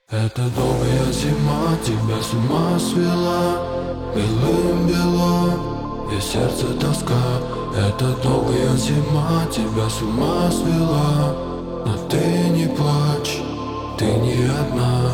Эта долгая зима тебя с ума свела, белым бело, и сердце тоска. Эта долгая зима тебя с ума свела, но ты не плачь, ты не одна.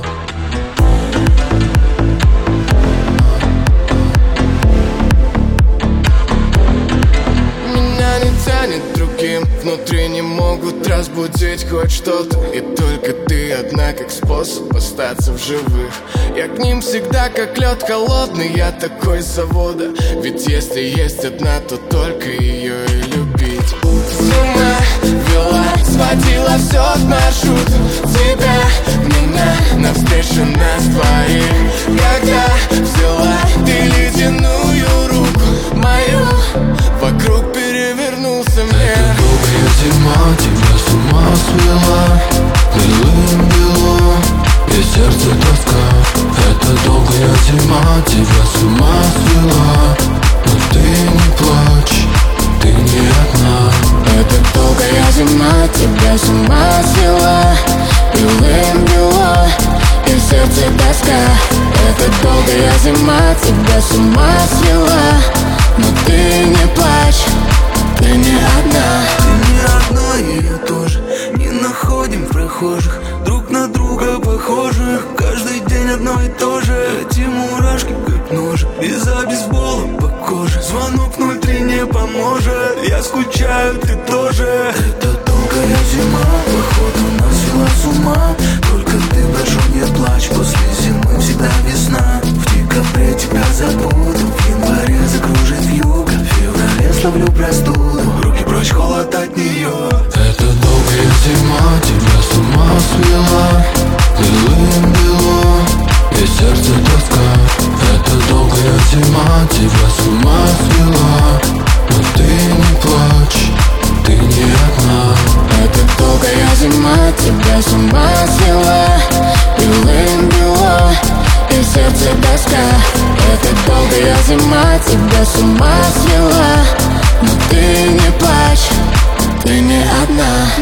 Меня не тянет другим, внутри не могут разбудить хоть что-то. И только ты одна, как способ остаться в живых. Я к ним всегда как лед холодный, я такой с завода. Ведь если есть одна, то только ее и любить. С ума вела, сводила все в маршрут. Тебя, меня, навстречу нас двоих. Когда взяла ты ледяную руку мою, вокруг перевернулся мир. Эта долгая зима тебя с ума свела, белым бело, и сердце тоска. Эта долгая зима тебя с ума свела, но ты не плачь, ты не одна. Эта долгая зима тебя с ума свела, белым бело, и в сердце тоска. Эта долгая зима тебя с ума свела, но ты не плачь, ты не одна. Ты не одна, и я тоже. Не находим в прохожих друг на друга похожих. Каждый день одно и то же. Эти мурашки как ножи, из-за бейсбола по коже. Звонок 03 не поможет, я скучаю, ты тоже. Это долгая зима, походу нас свела с ума. Только ты прошу, не плачь, после зимы всегда весна. В декабре тебя забуду, в январе закружит вьюга, в феврале словлю простуду, руки прочь, холод от нее. Эта долгая зима тебя с ума свела, белым бело, и сердце тоска. Эта долгая зима тебя с ума свела, но ты не плачь, ты не одна. Эта долгая зима тебя с ума свела, белым бело, и в сердце тоска. Эта долгая зима тебя с ума свела, но ты не плачь, ты не одна.